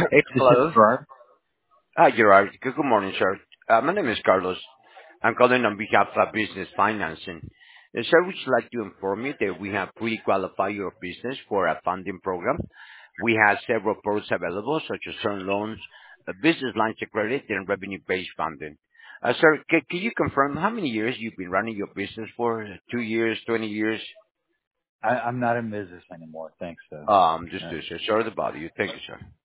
Hey, this is Hello. Gerard. Hi, Gerard. Good morning, sir. My name is Carlos. I'm calling on behalf of Business Financing. Sir, would you like to inform you that we have pre-qualified your business for a funding program. We have several products available, such as term loans, business lines of credit, and revenue-based funding. Sir, can you confirm how many years you've been running your business for? 2 years, 20 years? I'm not in business anymore. Thanks, though. Just Uh, to sir. Sorry about you. Thank you, sir.